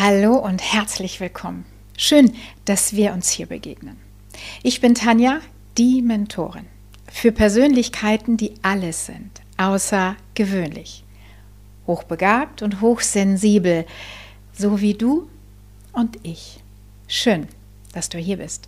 Hallo und herzlich willkommen. Schön, dass wir uns hier begegnen. Ich bin Tanja, die Mentorin für Persönlichkeiten, die alles sind, außergewöhnlich. Hochbegabt und hochsensibel, so wie du und ich. Schön, dass du hier bist.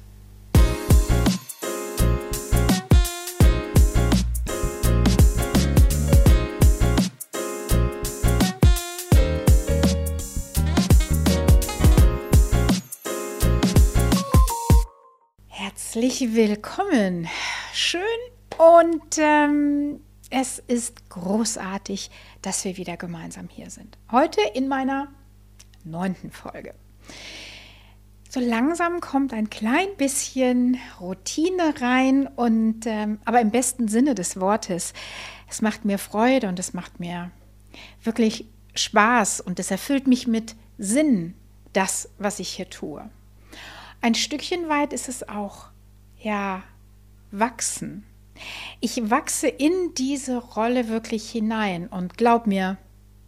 Herzlich willkommen. Schön und es ist großartig, dass wir wieder gemeinsam hier sind. Heute in meiner 9. Folge. So langsam kommt ein klein bisschen Routine rein und aber im besten Sinne des Wortes. Es macht mir Freude und es macht mir wirklich Spaß und es erfüllt mich mit Sinn, das, was ich hier tue. Ein Stückchen weit ist es auch wachsen. Ich wachse in diese Rolle wirklich hinein und glaub mir,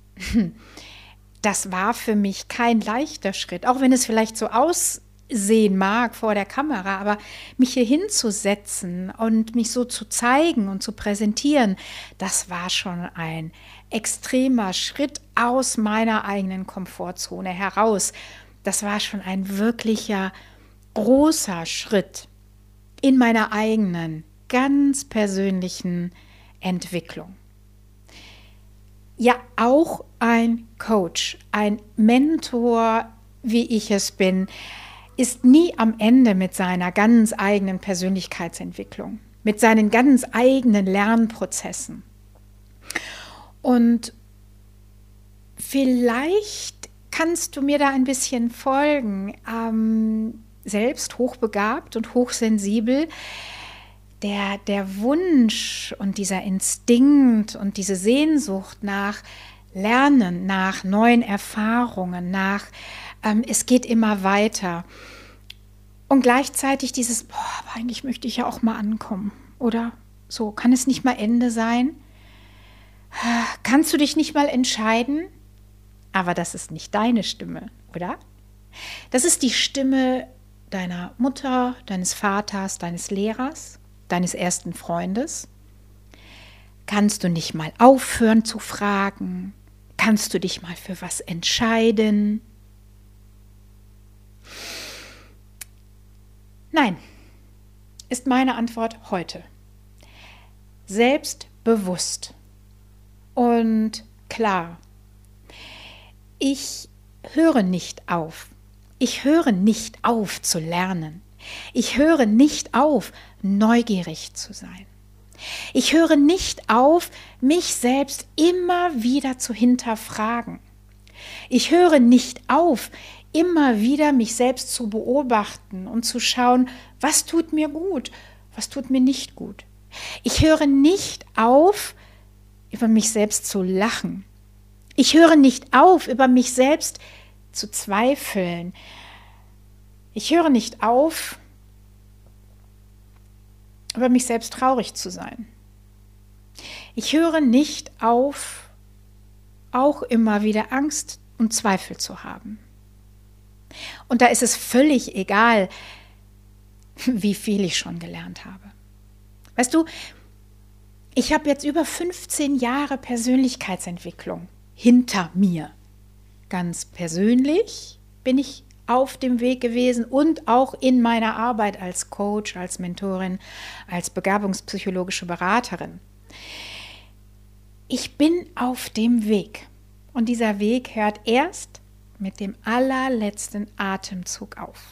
das war für mich kein leichter Schritt, auch wenn es vielleicht so aussehen mag vor der Kamera, aber mich hier hinzusetzen und mich so zu zeigen und zu präsentieren, das war schon ein extremer Schritt aus meiner eigenen Komfortzone heraus. Das war schon ein wirklicher großer Schritt in meiner eigenen, ganz persönlichen Entwicklung. Ja, auch ein Coach, ein Mentor, wie ich es bin, ist nie am Ende mit seiner ganz eigenen Persönlichkeitsentwicklung, mit seinen ganz eigenen Lernprozessen. Und vielleicht kannst du mir da ein bisschen folgen. Selbst hochbegabt und hochsensibel, der Wunsch und dieser Instinkt und diese Sehnsucht nach Lernen, nach neuen Erfahrungen, nach es geht immer weiter. Und gleichzeitig dieses, aber eigentlich möchte ich ja auch mal ankommen, oder? So, kann es nicht mal Ende sein? Kannst du dich nicht mal entscheiden? Aber das ist nicht deine Stimme, oder? Das ist die Stimme deiner Mutter, deines Vaters, deines Lehrers, deines ersten Freundes? Kannst du nicht mal aufhören zu fragen? Kannst du dich mal für was entscheiden? Nein, ist meine Antwort heute. Selbstbewusst und klar. Ich höre nicht auf. Ich höre nicht auf zu lernen. Ich höre nicht auf, neugierig zu sein. Ich höre nicht auf, mich selbst immer wieder zu hinterfragen. Ich höre nicht auf, immer wieder mich selbst zu beobachten und zu schauen, was tut mir gut, was tut mir nicht gut. Ich höre nicht auf, über mich selbst zu lachen. Ich höre nicht auf, über mich selbst zu zweifeln. Ich höre nicht auf, über mich selbst traurig zu sein. Ich höre nicht auf, auch immer wieder Angst und Zweifel zu haben. Und da ist es völlig egal, wie viel ich schon gelernt habe. Weißt du, ich habe jetzt über 15 Jahre Persönlichkeitsentwicklung hinter mir. Ganz persönlich bin ich auf dem Weg gewesen und auch in meiner Arbeit als Coach, als Mentorin, als begabungspsychologische Beraterin. Ich bin auf dem Weg und dieser Weg hört erst mit dem allerletzten Atemzug auf.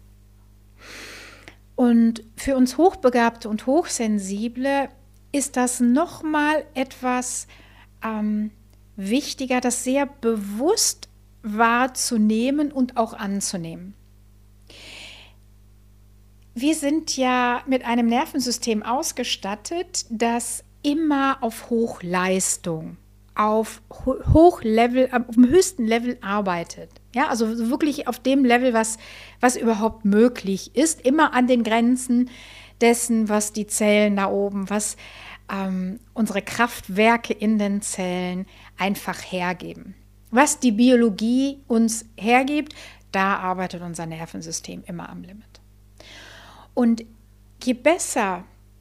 Und für uns Hochbegabte und Hochsensible ist das nochmal etwas wichtiger, das sehr bewusst wahrzunehmen und auch anzunehmen. Wir sind ja mit einem Nervensystem ausgestattet, das immer auf Hochleistung, auf Hochlevel, auf dem höchsten Level arbeitet. Ja, also wirklich auf dem Level, was überhaupt möglich ist, immer an den Grenzen dessen, was die Zellen da oben, was unsere Kraftwerke in den Zellen einfach hergeben. Was die Biologie uns hergibt, da arbeitet unser Nervensystem immer am Limit. Und je besser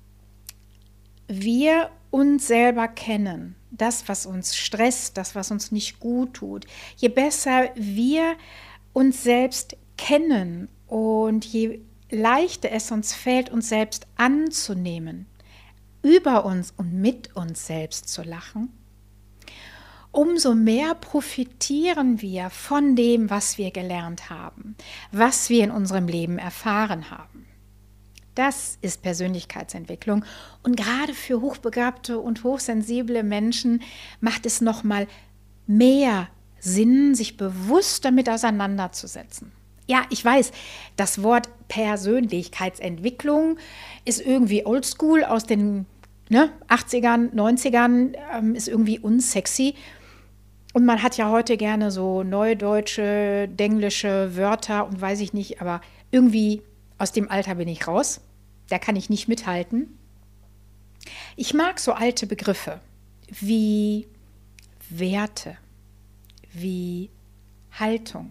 wir uns selber kennen, das, was uns stresst, das, was uns nicht gut tut, je besser wir uns selbst kennen und je leichter es uns fällt, uns selbst anzunehmen, über uns und mit uns selbst zu lachen, umso mehr profitieren wir von dem, was wir gelernt haben, was wir in unserem Leben erfahren haben. Das ist Persönlichkeitsentwicklung. Und gerade für hochbegabte und hochsensible Menschen macht es nochmal mehr Sinn, sich bewusst damit auseinanderzusetzen. Ja, ich weiß, das Wort Persönlichkeitsentwicklung ist irgendwie oldschool aus den 80ern, 90ern, ist irgendwie unsexy. Und man hat ja heute gerne so neudeutsche, denglische Wörter und weiß ich nicht, aber irgendwie aus dem Alter bin ich raus. Da kann ich nicht mithalten. Ich mag so alte Begriffe wie Werte, wie Haltung,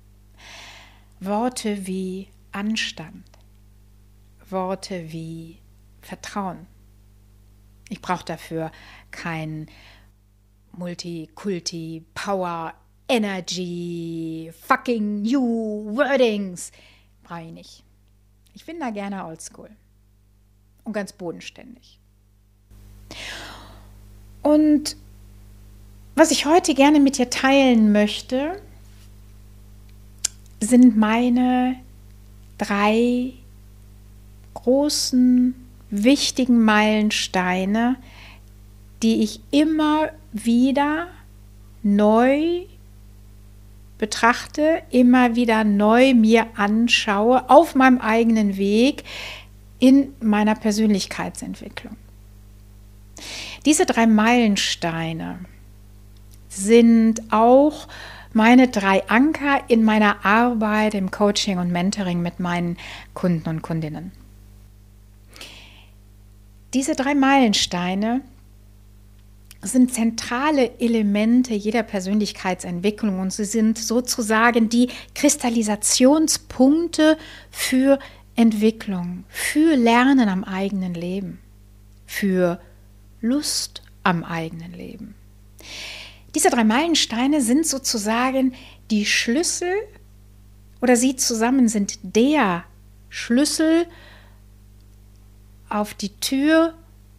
Worte wie Anstand, Worte wie Vertrauen. Ich brauche dafür kein Multikulti, Power, Energy, fucking new Wordings. Brauche ich nicht. Ich bin da gerne oldschool und ganz bodenständig. Und was ich heute gerne mit dir teilen möchte, sind meine 3 großen, wichtigen Meilensteine, die ich immer wieder neu betrachte, immer wieder neu mir anschaue auf meinem eigenen Weg in meiner Persönlichkeitsentwicklung. Diese 3 Meilensteine sind auch meine 3 Anker in meiner Arbeit im Coaching und Mentoring mit meinen Kunden und Kundinnen. Diese 3 Meilensteine sind zentrale Elemente jeder Persönlichkeitsentwicklung und sie sind sozusagen die Kristallisationspunkte für Entwicklung, für Lernen am eigenen Leben, für Lust am eigenen Leben. Diese 3 Meilensteine sind sozusagen die Schlüssel oder sie zusammen sind der Schlüssel auf die Tür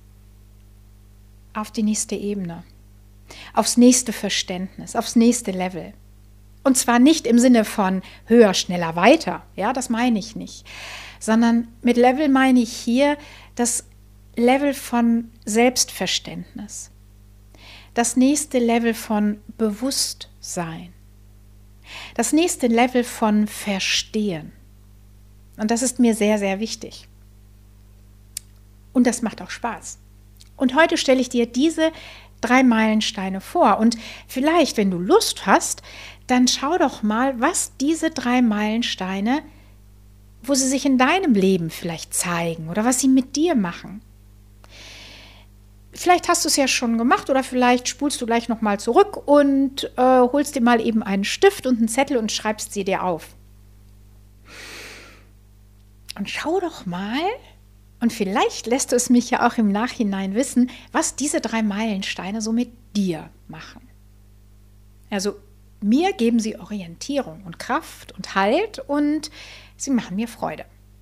auf die nächste Ebene, aufs nächste Verständnis, aufs nächste Level. Und zwar nicht im Sinne von höher, schneller, weiter, ja, das meine ich nicht, sondern mit Level meine ich hier das Level von Selbstverständnis, das nächste Level von Bewusstsein, das nächste Level von Verstehen. Und das ist mir sehr, sehr wichtig. Und das macht auch Spaß. Und heute stelle ich dir diese 3 Meilensteine vor. Und vielleicht, wenn du Lust hast, dann schau doch mal, was diese 3 Meilensteine, wo sie sich in deinem Leben vielleicht zeigen oder was sie mit dir machen. Vielleicht hast du es ja schon gemacht oder vielleicht spulst du gleich nochmal zurück und holst dir mal eben einen Stift und einen Zettel und schreibst sie dir auf. Und schau doch mal, und vielleicht lässt du es mich ja auch im Nachhinein wissen, was diese 3 Meilensteine so mit dir machen. Also mir geben sie Orientierung und Kraft und Halt und sie machen mir Freude.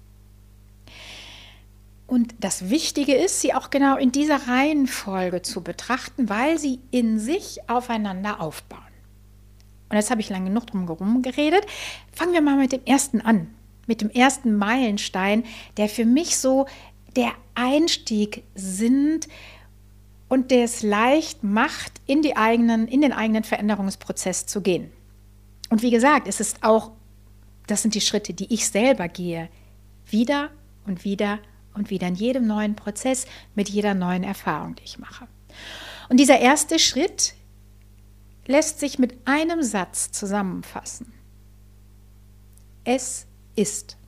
Und das Wichtige ist, sie auch genau in dieser Reihenfolge zu betrachten, weil sie in sich aufeinander aufbauen. Und jetzt habe ich lange genug drum herum geredet. Fangen wir mal mit dem ersten an. Mit dem ersten Meilenstein, der für mich so der Einstieg sind und der es leicht macht, in den eigenen Veränderungsprozess zu gehen. Und wie gesagt, es ist auch, das sind die Schritte, die ich selber gehe, wieder und wieder und wieder in jedem neuen Prozess, mit jeder neuen Erfahrung, die ich mache. Und dieser erste Schritt lässt sich mit einem Satz zusammenfassen. Es ist.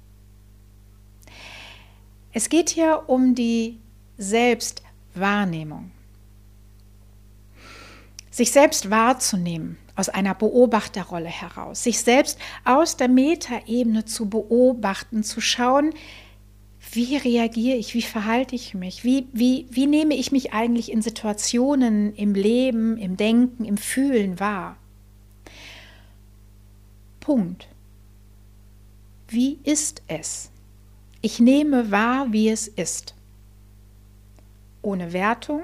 Es geht hier um die Selbstwahrnehmung. Sich selbst wahrzunehmen, aus einer Beobachterrolle heraus, sich selbst aus der Metaebene zu beobachten, zu schauen, wie reagiere ich, wie verhalte ich mich, wie nehme ich mich eigentlich in Situationen, im Leben, im Denken, im Fühlen wahr. Punkt. Wie ist es? Ich nehme wahr, wie es ist. Ohne Wertung.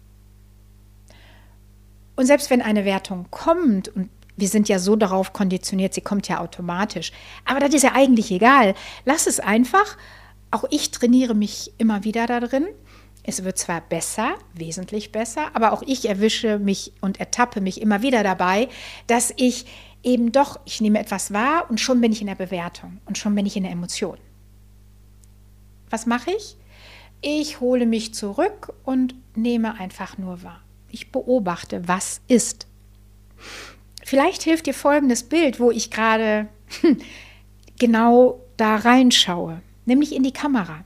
Und selbst wenn eine Wertung kommt, und wir sind ja so darauf konditioniert, sie kommt ja automatisch, aber das ist ja eigentlich egal. Lass es einfach. Auch ich trainiere mich immer wieder darin. Es wird zwar besser, wesentlich besser, aber auch ich erwische mich und ertappe mich immer wieder dabei, dass ich eben doch, ich nehme etwas wahr und schon bin ich in der Bewertung und schon bin ich in der Emotion. Was mache ich? Ich hole mich zurück und nehme einfach nur wahr. Ich beobachte, was ist. Vielleicht hilft dir folgendes Bild, wo ich gerade genau da reinschaue, nämlich in die Kamera.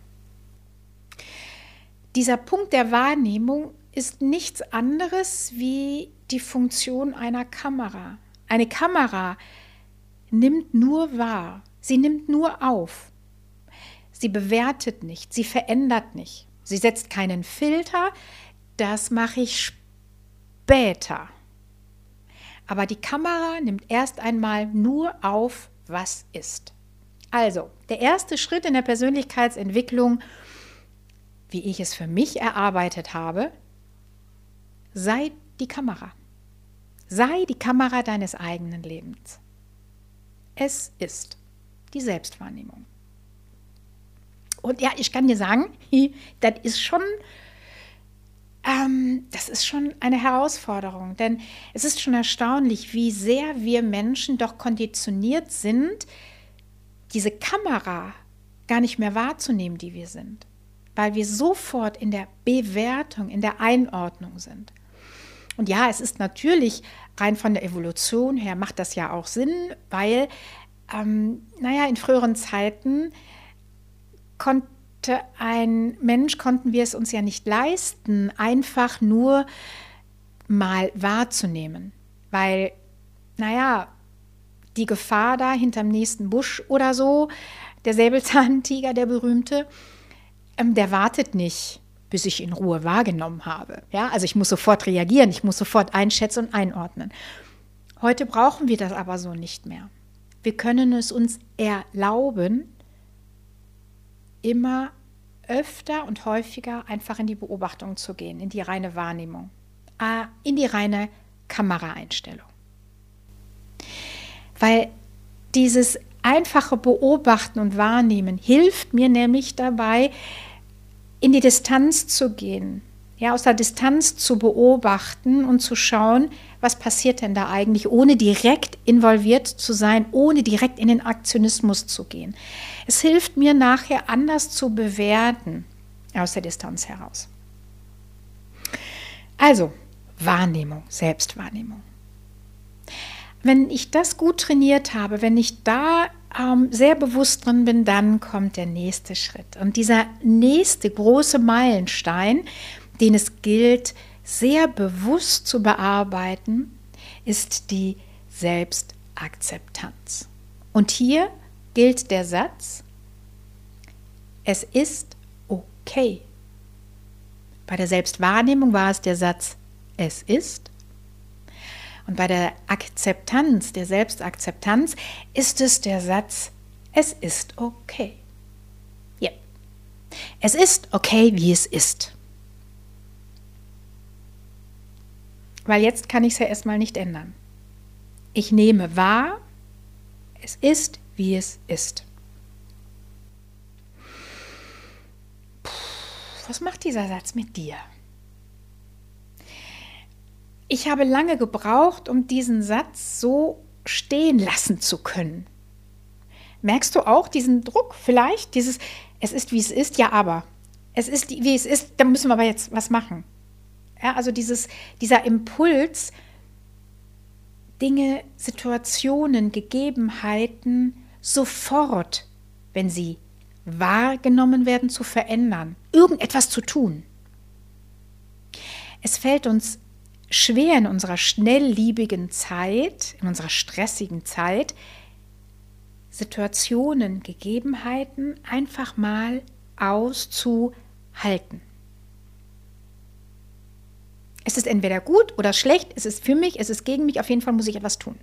Dieser Punkt der Wahrnehmung ist nichts anderes wie die Funktion einer Kamera. Eine Kamera nimmt nur wahr, sie nimmt nur auf. Sie bewertet nicht, sie verändert nicht. Sie setzt keinen Filter, das mache ich später. Aber die Kamera nimmt erst einmal nur auf, was ist. Also, der erste Schritt in der Persönlichkeitsentwicklung, wie ich es für mich erarbeitet habe, sei die Kamera. Sei die Kamera deines eigenen Lebens. Es ist die Selbstwahrnehmung. Und ja, ich kann dir sagen, das ist schon eine Herausforderung, denn es ist schon erstaunlich, wie sehr wir Menschen doch konditioniert sind, diese Kamera gar nicht mehr wahrzunehmen, die wir sind, weil wir sofort in der Bewertung, in der Einordnung sind. Und ja, es ist natürlich rein von der Evolution her, macht das ja auch Sinn, weil, in früheren Zeiten konnten wir es uns ja nicht leisten, einfach nur mal wahrzunehmen, weil, die Gefahr da hinterm nächsten Busch oder so, der Säbelzahntiger, der berühmte, der wartet nicht, bis ich in Ruhe wahrgenommen habe. Ja, also ich muss sofort reagieren, ich muss sofort einschätzen und einordnen. Heute brauchen wir das aber so nicht mehr. Wir können es uns erlauben, immer öfter und häufiger einfach in die Beobachtung zu gehen, in die reine Wahrnehmung, in die reine Kameraeinstellung. Weil dieses einfache Beobachten und Wahrnehmen hilft mir nämlich dabei, in die Distanz zu gehen, ja, aus der Distanz zu beobachten und zu schauen, was passiert denn da eigentlich, ohne direkt involviert zu sein, ohne direkt in den Aktionismus zu gehen. Es hilft mir nachher anders zu bewerten aus der Distanz heraus. Also Wahrnehmung, Selbstwahrnehmung. Wenn ich das gut trainiert habe, wenn ich da sehr bewusst drin bin, dann kommt der nächste Schritt. Und dieser nächste große Meilenstein, den es gilt, sehr bewusst zu bearbeiten, ist die Selbstakzeptanz. Und hier gilt der Satz, es ist okay. Bei der Selbstwahrnehmung war es der Satz, es ist. Und bei der Akzeptanz, der Selbstakzeptanz, ist es der Satz, es ist okay. Ja. Es ist okay, wie es ist. Weil jetzt kann ich es ja erstmal nicht ändern. Ich nehme wahr, es ist, wie es ist. Was macht dieser Satz mit dir? Ich habe lange gebraucht, um diesen Satz so stehen lassen zu können. Merkst du auch diesen Druck vielleicht? Es ist, wie es ist, ja, aber. Es ist, wie es ist, da müssen wir aber jetzt was machen. Ja, also dieser Impuls, Dinge, Situationen, Gegebenheiten sofort, wenn sie wahrgenommen werden, zu verändern, irgendetwas zu tun. Es fällt uns schwer in unserer schnelllebigen Zeit, in unserer stressigen Zeit, Situationen, Gegebenheiten einfach mal auszuhalten. Es ist entweder gut oder schlecht, es ist für mich, es ist gegen mich, auf jeden Fall muss ich etwas tun.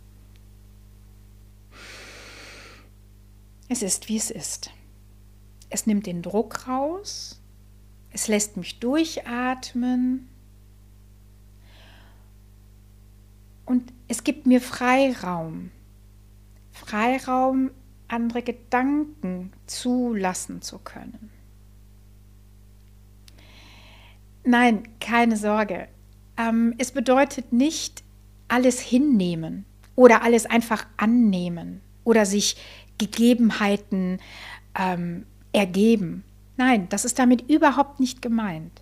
Es ist, wie es ist. Es nimmt den Druck raus, es lässt mich durchatmen und es gibt mir Freiraum. Freiraum, andere Gedanken zulassen zu können. Nein, keine Sorge. Es bedeutet nicht alles hinnehmen oder alles einfach annehmen oder sich Gegebenheiten ergeben. Nein, das ist damit überhaupt nicht gemeint.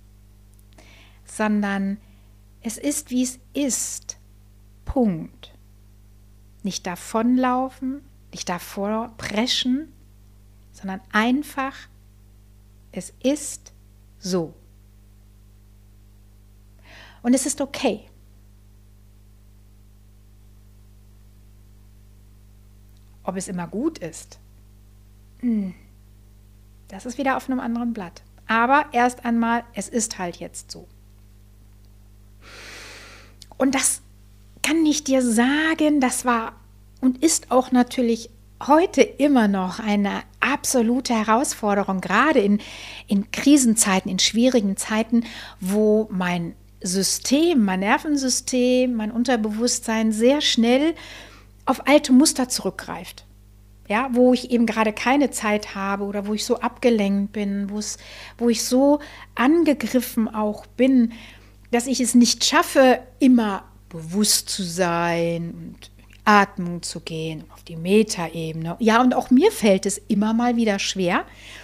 Sondern es ist, wie es ist. Punkt. Nicht davonlaufen, nicht davor preschen, sondern einfach, es ist so. Und es ist okay. Ob es immer gut ist, das ist wieder auf einem anderen Blatt. Aber erst einmal, es ist halt jetzt so. Und das kann ich dir sagen, das war und ist auch natürlich heute immer noch eine absolute Herausforderung, gerade in Krisenzeiten, in schwierigen Zeiten, wo mein System, mein Nervensystem, mein Unterbewusstsein sehr schnell auf alte Muster zurückgreift. Ja, wo ich eben gerade keine Zeit habe oder wo ich so abgelenkt bin, wo ich so angegriffen auch bin, dass ich es nicht schaffe, immer bewusst zu sein und in die Atmung zu gehen, auf die Metaebene. Ja, und auch mir fällt es immer mal wieder schwer.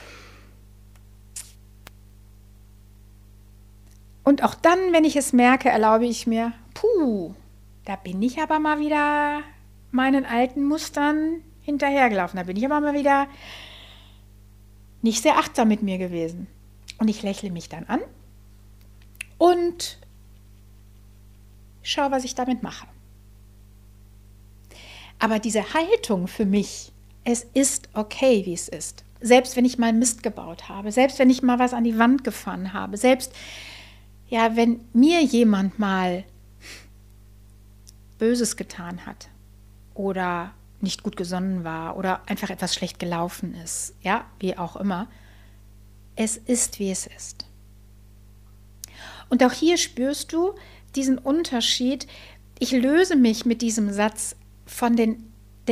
Und auch dann, wenn ich es merke, erlaube ich mir, da bin ich aber mal wieder meinen alten Mustern hinterhergelaufen. Da bin ich aber mal wieder nicht sehr achtsam mit mir gewesen. Und ich lächle mich dann an und schaue, was ich damit mache. Aber diese Haltung für mich, es ist okay, wie es ist. Selbst wenn ich mal Mist gebaut habe, selbst wenn ich mal was an die Wand gefahren habe, selbst wenn mir jemand mal Böses getan hat oder nicht gut gesonnen war oder einfach etwas schlecht gelaufen ist, ja, wie auch immer. Es ist, wie es ist. Und auch hier spürst du diesen Unterschied. Ich löse mich mit diesem Satz von den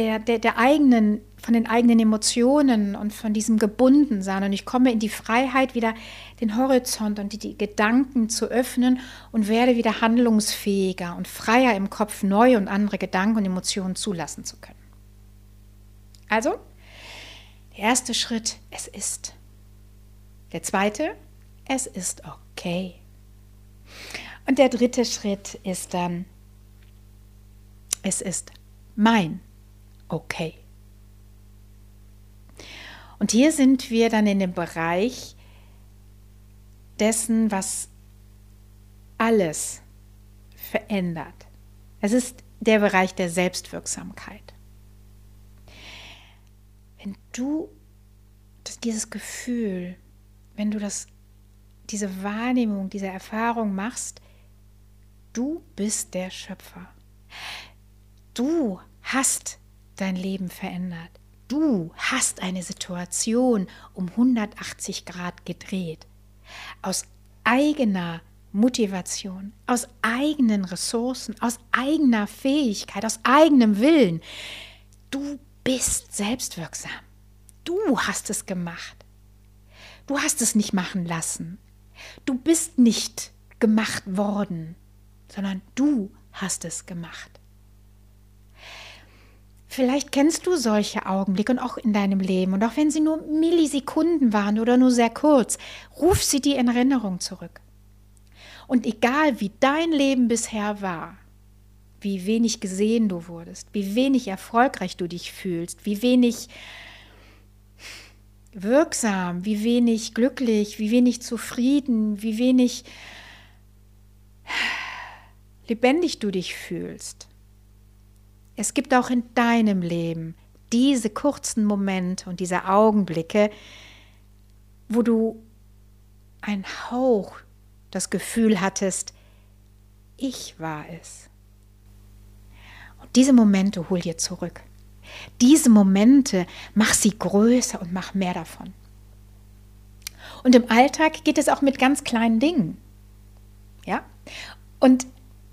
eigenen Emotionen und von diesem Gebundensein und ich komme in die Freiheit, wieder den Horizont und die Gedanken zu öffnen und werde wieder handlungsfähiger und freier im Kopf, neue und andere Gedanken und Emotionen zulassen zu können. Also, der erste Schritt, es ist. Der zweite, es ist okay. Und der dritte Schritt ist dann, es ist mein okay. Und hier sind wir dann in dem Bereich dessen, was alles verändert. Es ist der Bereich der Selbstwirksamkeit. Wenn du dieses Gefühl, wenn du diese Wahrnehmung, diese Erfahrung machst, du bist der Schöpfer. Du hast dein Leben verändert. Du hast eine Situation um 180 Grad gedreht. Aus eigener Motivation, aus eigenen Ressourcen, aus eigener Fähigkeit, aus eigenem Willen. Du bist selbstwirksam. Du hast es gemacht. Du hast es nicht machen lassen. Du bist nicht gemacht worden, sondern du hast es gemacht. Vielleicht kennst du solche Augenblicke und auch in deinem Leben und auch wenn sie nur Millisekunden waren oder nur sehr kurz, ruf sie dir in Erinnerung zurück. Und egal wie dein Leben bisher war, wie wenig gesehen du wurdest, wie wenig erfolgreich du dich fühlst, wie wenig wirksam, wie wenig glücklich, wie wenig zufrieden, wie wenig lebendig du dich fühlst. Es gibt auch in deinem Leben diese kurzen Momente und diese Augenblicke, wo du einen Hauch das Gefühl hattest, ich war es. Und diese Momente hol dir zurück. Diese Momente, mach sie größer und mach mehr davon. Und im Alltag geht es auch mit ganz kleinen Dingen. Ja? Und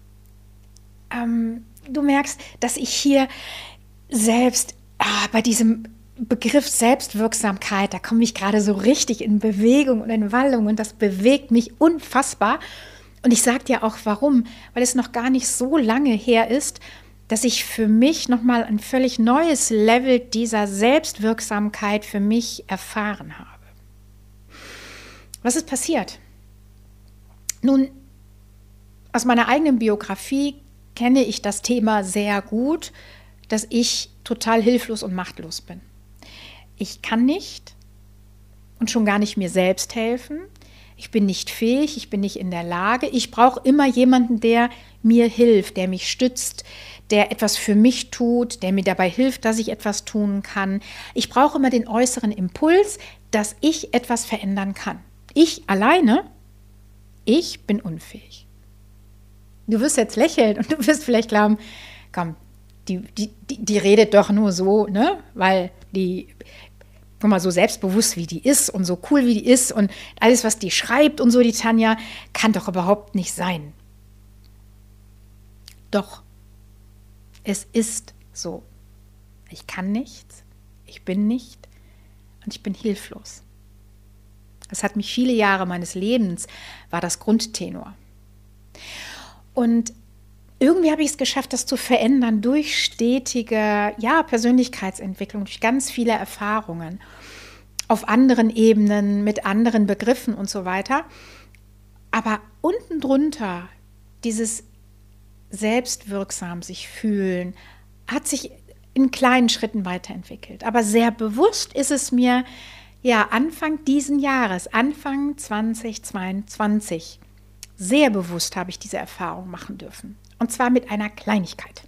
du merkst, dass ich hier selbst bei diesem Begriff Selbstwirksamkeit, da komme ich gerade so richtig in Bewegung und in Wallung und das bewegt mich unfassbar. Und ich sage dir auch warum, weil es noch gar nicht so lange her ist, dass ich für mich nochmal ein völlig neues Level dieser Selbstwirksamkeit für mich erfahren habe. Was ist passiert? Nun, aus meiner eigenen Biografie kenne ich das Thema sehr gut, dass ich total hilflos und machtlos bin. Ich kann nicht und schon gar nicht mir selbst helfen. Ich bin nicht fähig, ich bin nicht in der Lage. Ich brauche immer jemanden, der mir hilft, der mich stützt, der etwas für mich tut, der mir dabei hilft, dass ich etwas tun kann. Ich brauche immer den äußeren Impuls, dass ich etwas verändern kann. Ich alleine, ich bin unfähig. Du wirst jetzt lächeln und du wirst vielleicht glauben, komm, die redet doch nur so, ne? Weil die, guck mal, so selbstbewusst wie die ist und so cool wie die ist und alles, was die schreibt und so, die Tanja, kann doch überhaupt nicht sein. Doch, es ist so. Ich kann nichts, ich bin nicht und ich bin hilflos. Das hat mich viele Jahre meines Lebens, war das Grundtenor. Und irgendwie habe ich es geschafft, das zu verändern durch stetige Persönlichkeitsentwicklung, durch ganz viele Erfahrungen auf anderen Ebenen, mit anderen Begriffen und so weiter. Aber unten drunter, dieses selbstwirksam sich fühlen, hat sich in kleinen Schritten weiterentwickelt. Aber sehr bewusst ist es mir, Anfang diesen Jahres, Anfang 2022, sehr bewusst habe ich diese Erfahrung machen dürfen. Und zwar mit einer Kleinigkeit.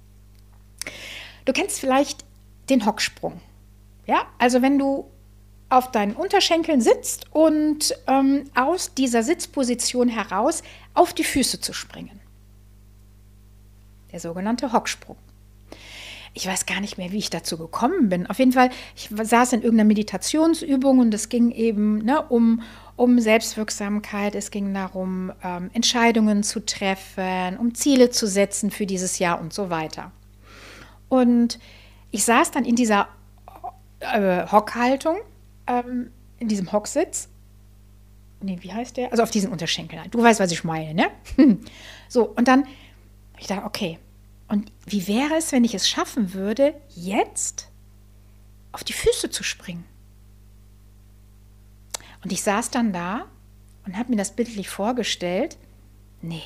Du kennst vielleicht den Hocksprung. Ja, also wenn du auf deinen Unterschenkeln sitzt und aus dieser Sitzposition heraus auf die Füße zu springen. Der sogenannte Hocksprung. Ich weiß gar nicht mehr, wie ich dazu gekommen bin. Auf jeden Fall, ich saß in irgendeiner Meditationsübung und es ging eben um Selbstwirksamkeit. Es ging darum, Entscheidungen zu treffen, um Ziele zu setzen für dieses Jahr und so weiter. Und ich saß dann in dieser Hockhaltung, in diesem Hocksitz. Nee, wie heißt der? Also auf diesen Unterschenkeln. Du weißt, was ich meine, ne? So, und dann ich dachte, okay, und wie wäre es, wenn ich es schaffen würde, jetzt auf die Füße zu springen? Und ich saß dann da und habe mir das bildlich vorgestellt. Nee,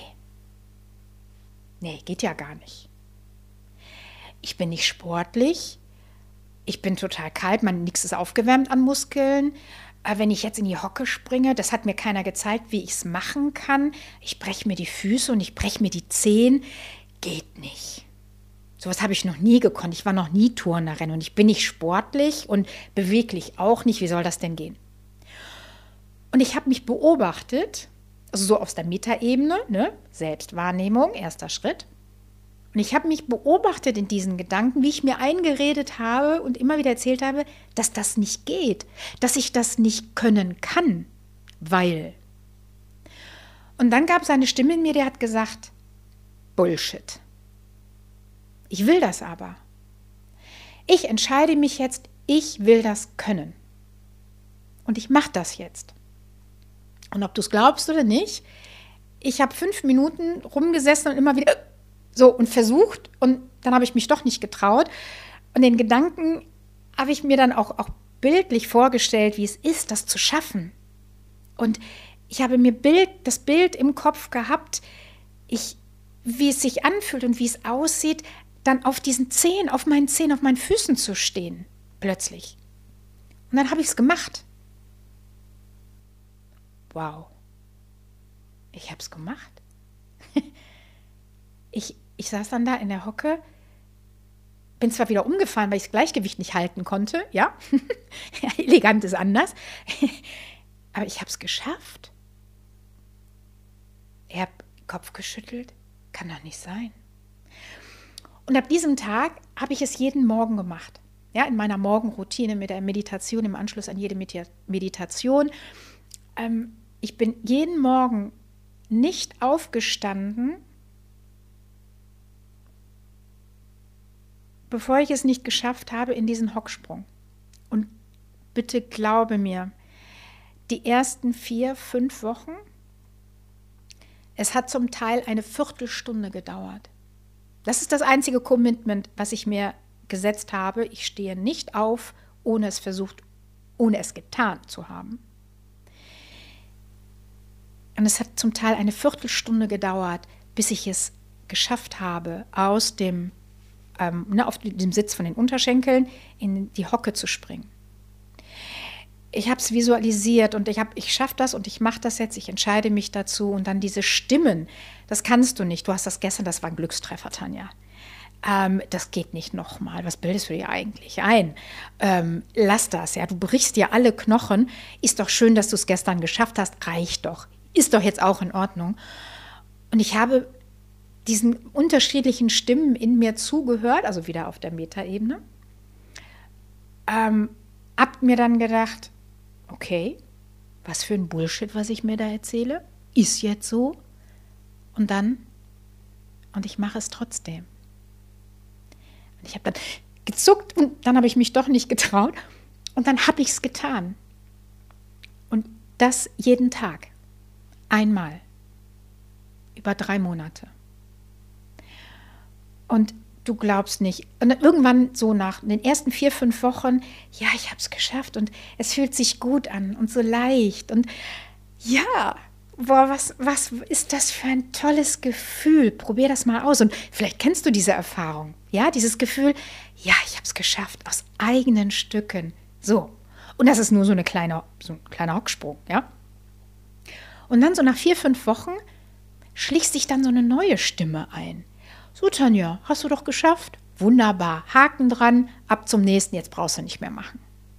geht ja gar nicht. Ich bin nicht sportlich, ich bin total kalt, nichts ist aufgewärmt an Muskeln. Wenn ich jetzt in die Hocke springe, das hat mir keiner gezeigt, wie ich es machen kann. Ich breche mir die Füße und ich breche mir die Zehen. Geht nicht. Sowas habe ich noch nie gekonnt. Ich war noch nie Turnerin und ich bin nicht sportlich und beweglich auch nicht. Wie soll das denn gehen? Und ich habe mich beobachtet, also so aus der Metaebene, ne? Selbstwahrnehmung, erster Schritt. Und ich habe mich beobachtet in diesen Gedanken, wie ich mir eingeredet habe und immer wieder erzählt habe, dass das nicht geht, dass ich das nicht können kann, weil. Und dann gab es eine Stimme in mir, die hat gesagt, Bullshit. Ich will das aber. Ich entscheide mich jetzt, ich will das können. Und ich mache das jetzt. Und ob du es glaubst oder nicht, ich habe 5 Minuten rumgesessen und immer wieder so und versucht und dann habe ich mich doch nicht getraut. Und den Gedanken habe ich mir dann auch bildlich vorgestellt, wie es ist, das zu schaffen. Und ich habe mir das Bild im Kopf gehabt, wie es sich anfühlt und wie es aussieht, dann auf diesen Zehen, auf meinen Zehen, auf meinen Füßen zu stehen, plötzlich. Und dann habe ich es gemacht. Wow. Ich habe es gemacht. Ich saß dann da in der Hocke, bin zwar wieder umgefallen, weil ich das Gleichgewicht nicht halten konnte, ja, ja, elegant ist anders, aber ich habe es geschafft. Ich habe Kopf geschüttelt, kann doch nicht sein. Und ab diesem Tag habe ich es jeden Morgen gemacht, ja, in meiner Morgenroutine mit der Meditation, im Anschluss an jede Meditation. Ich bin jeden Morgen nicht aufgestanden, bevor ich es nicht geschafft habe in diesen Hocksprung. Und bitte glaube mir, die ersten 4, 5 Wochen, es hat zum Teil eine Viertelstunde gedauert. Das ist das einzige Commitment, was ich mir gesetzt habe. Ich stehe nicht auf, ohne es getan zu haben. Und es hat zum Teil eine Viertelstunde gedauert, bis ich es geschafft habe, aus dem auf dem Sitz von den Unterschenkeln in die Hocke zu springen. Ich habe es visualisiert und ich schaffe das und ich mache das jetzt, ich entscheide mich dazu und dann diese Stimmen, das kannst du nicht. Du hast das gestern, das war ein Glückstreffer, Tanja. Das geht nicht nochmal. Was bildest du dir eigentlich ein? Lass das, ja. Du brichst dir alle Knochen. Ist doch schön, dass du es gestern geschafft hast. Reicht doch. Ist doch jetzt auch in Ordnung. Und ich habe diesen unterschiedlichen Stimmen in mir zugehört, also wieder auf der Metaebene. Hab mir dann gedacht, okay, was für ein Bullshit, was ich mir da erzähle. Ist jetzt so. Und ich mache es trotzdem. Und ich habe dann gezuckt und dann habe ich mich doch nicht getraut. Und dann habe ich es getan. Und das jeden Tag. Einmal. Über 3 Monate. Und du glaubst nicht. Und dann irgendwann so nach den ersten 4, 5 Wochen, ja, ich habe es geschafft und es fühlt sich gut an und so leicht. Und ja, boah, was ist das für ein tolles Gefühl? Probier das mal aus. Und vielleicht kennst du diese Erfahrung. Ja, dieses Gefühl, ja, ich habe es geschafft aus eigenen Stücken. So. Und das ist nur so ein kleiner Hocksprung, ja. Und dann so nach 4, 5 Wochen schließt sich dann so eine neue Stimme ein. So, Tanja, hast du doch geschafft? Wunderbar, Haken dran, ab zum nächsten, jetzt brauchst du nicht mehr machen.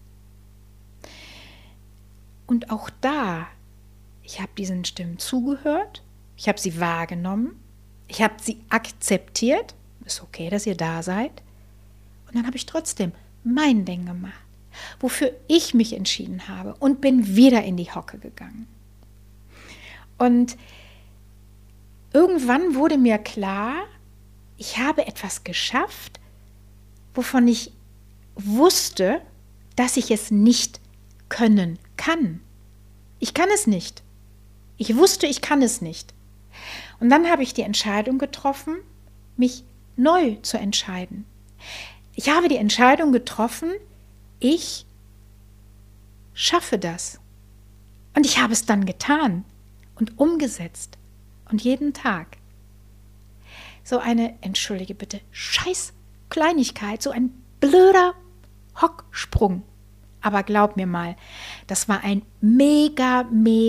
Und auch da, ich habe diesen Stimmen zugehört, ich habe sie wahrgenommen, ich habe sie akzeptiert, ist okay, dass ihr da seid. Und dann habe ich trotzdem mein Ding gemacht, wofür ich mich entschieden habe und bin wieder in die Hocke gegangen. Und irgendwann wurde mir klar, ich habe etwas geschafft, wovon ich wusste, dass ich es nicht können kann. Ich kann es nicht. Ich wusste, ich kann es nicht. Und dann habe ich die Entscheidung getroffen, mich neu zu entscheiden. Ich habe die Entscheidung getroffen, ich schaffe das. Und ich habe es dann getan und umgesetzt. Und jeden Tag. So eine, entschuldige bitte, scheiß Kleinigkeit, so ein blöder Hocksprung. Aber glaub mir mal, das war ein mega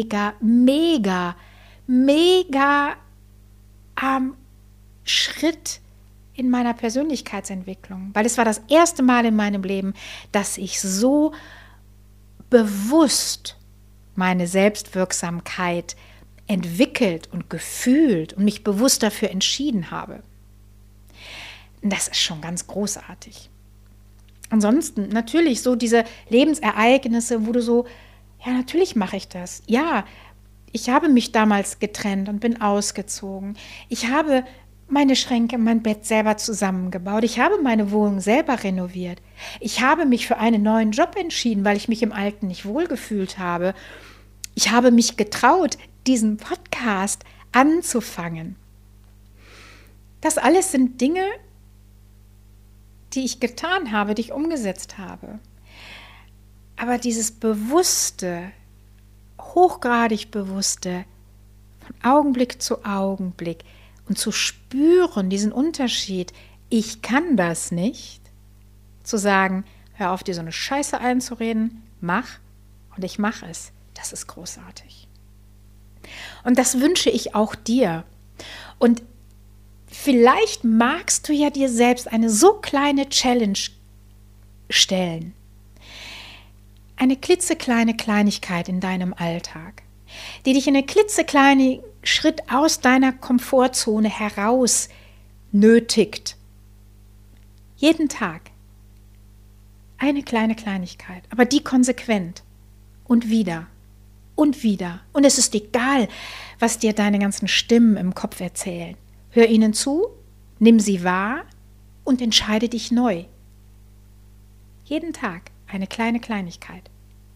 Schritt in meiner Persönlichkeitsentwicklung. Weil es war das erste Mal in meinem Leben, dass ich so bewusst meine Selbstwirksamkeit entwickelt und gefühlt und mich bewusst dafür entschieden habe. Das ist schon ganz großartig. Ansonsten natürlich so diese Lebensereignisse, wo du so, ja, natürlich mache ich das. Ja, ich habe mich damals getrennt und bin ausgezogen. Ich habe meine Schränke, mein Bett selber zusammengebaut. Ich habe meine Wohnung selber renoviert. Ich habe mich für einen neuen Job entschieden, weil ich mich im Alten nicht wohlgefühlt habe. Ich habe mich getraut, diesen Podcast anzufangen. Das alles sind Dinge, die ich getan habe, die ich umgesetzt habe. Aber dieses bewusste, hochgradig bewusste, von Augenblick zu Augenblick und zu spüren, diesen Unterschied, ich kann das nicht, zu sagen, hör auf, dir so eine Scheiße einzureden, mach und ich mache es. Das ist großartig. Und das wünsche ich auch dir. Und vielleicht magst du ja dir selbst eine so kleine Challenge stellen. Eine klitzekleine Kleinigkeit in deinem Alltag, die dich in einen klitzekleinen Schritt aus deiner Komfortzone heraus nötigt. Jeden Tag eine kleine Kleinigkeit, aber die konsequent und wieder und wieder. Und es ist egal, was dir deine ganzen Stimmen im Kopf erzählen. Hör ihnen zu, nimm sie wahr und entscheide dich neu. Jeden Tag eine kleine Kleinigkeit.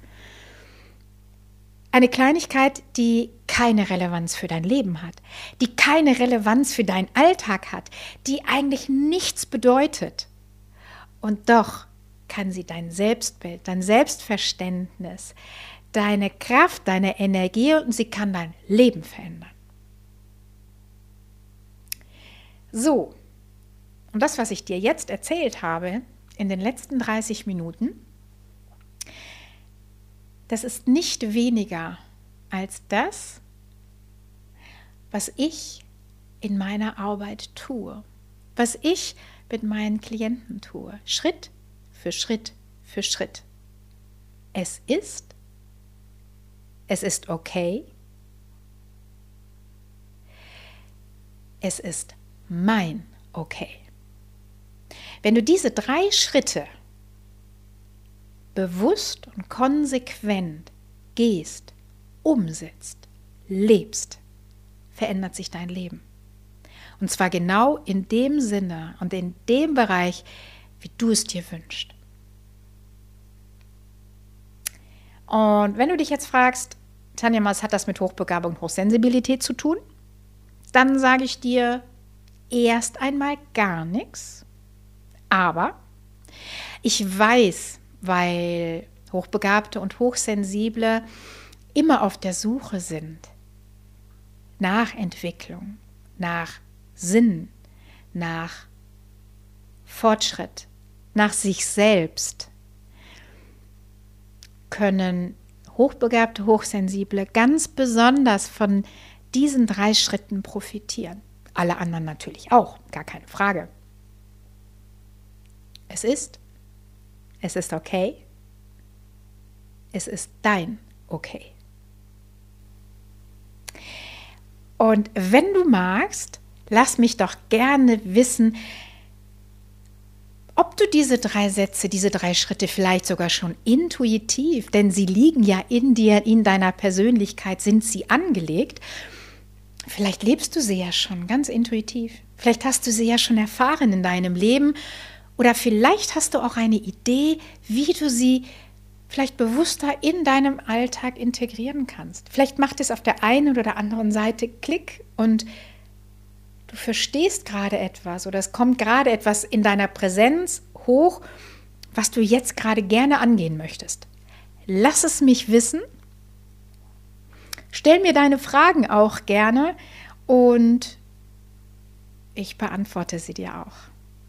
Eine Kleinigkeit, die keine Relevanz für dein Leben hat, die keine Relevanz für deinen Alltag hat, die eigentlich nichts bedeutet. Und doch kann sie dein Selbstbild, dein Selbstverständnis, deine Kraft, deine Energie und sie kann dein Leben verändern. So, und das, was ich dir jetzt erzählt habe, in den letzten 30 Minuten, das ist nicht weniger als das, was ich in meiner Arbeit tue, was ich mit meinen Klienten tue, Schritt für Schritt für Schritt. Es ist okay, es ist mein Okay. Wenn du diese 3 Schritte bewusst und konsequent gehst, umsetzt, lebst, verändert sich dein Leben. Und zwar genau in dem Sinne und in dem Bereich, wie du es dir wünschst. Und wenn du dich jetzt fragst, Tanja, was hat das mit Hochbegabung und Hochsensibilität zu tun? Dann sage ich dir erst einmal gar nichts. Aber ich weiß, weil Hochbegabte und Hochsensible immer auf der Suche sind nach Entwicklung, nach Sinn, nach Fortschritt, nach sich selbst, können Hochbegabte, Hochsensible ganz besonders von diesen 3 Schritten profitieren. Alle anderen natürlich auch, gar keine Frage. Es ist okay. Es ist dein Okay. Und wenn du magst, lass mich doch gerne wissen, ob du diese 3 Sätze, diese 3 Schritte vielleicht sogar schon intuitiv, denn sie liegen ja in dir, in deiner Persönlichkeit sind sie angelegt. Vielleicht lebst du sie ja schon ganz intuitiv. Vielleicht hast du sie ja schon erfahren in deinem Leben. Oder vielleicht hast du auch eine Idee, wie du sie vielleicht bewusster in deinem Alltag integrieren kannst. Vielleicht macht es auf der einen oder der anderen Seite Klick und du verstehst gerade etwas oder es kommt gerade etwas in deiner Präsenz hoch, was du jetzt gerade gerne angehen möchtest. Lass es mich wissen. Stell mir deine Fragen auch gerne und ich beantworte sie dir auch.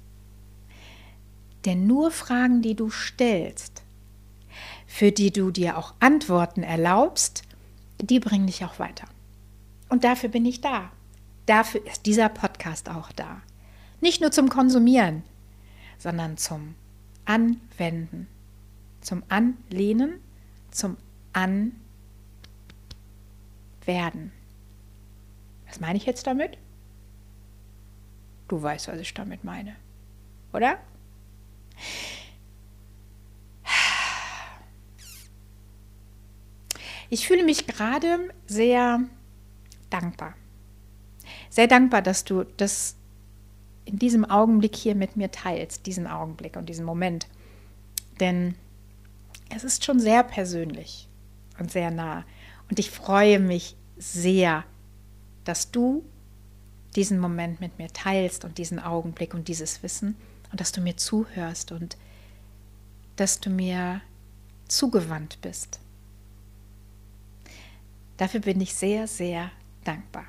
Denn nur Fragen, die du stellst, für die du dir auch Antworten erlaubst, die bringen dich auch weiter. Und dafür bin ich da. Dafür ist dieser Podcast auch da. Nicht nur zum Konsumieren, sondern zum Anwenden, zum Anlehnen, zum Anwenden. Was meine ich jetzt damit? Du weißt, was ich damit meine, oder? Ich fühle mich gerade sehr dankbar. Sehr dankbar, dass du das in diesem Augenblick hier mit mir teilst, diesen Augenblick und diesen Moment. Denn es ist schon sehr persönlich und sehr nah. Und ich freue mich sehr, dass du diesen Moment mit mir teilst und diesen Augenblick und dieses Wissen und dass du mir zuhörst und dass du mir zugewandt bist. Dafür bin ich sehr, sehr dankbar.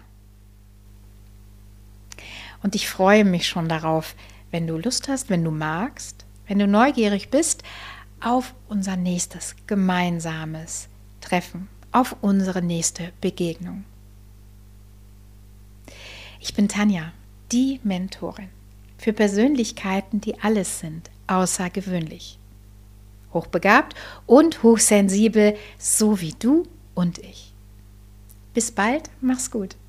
Und ich freue mich schon darauf, wenn du Lust hast, wenn du magst, wenn du neugierig bist, auf unser nächstes gemeinsames Treffen, auf unsere nächste Begegnung. Ich bin Tanja, die Mentorin für Persönlichkeiten, die alles sind, außergewöhnlich. Hochbegabt und hochsensibel, so wie du und ich. Bis bald, mach's gut.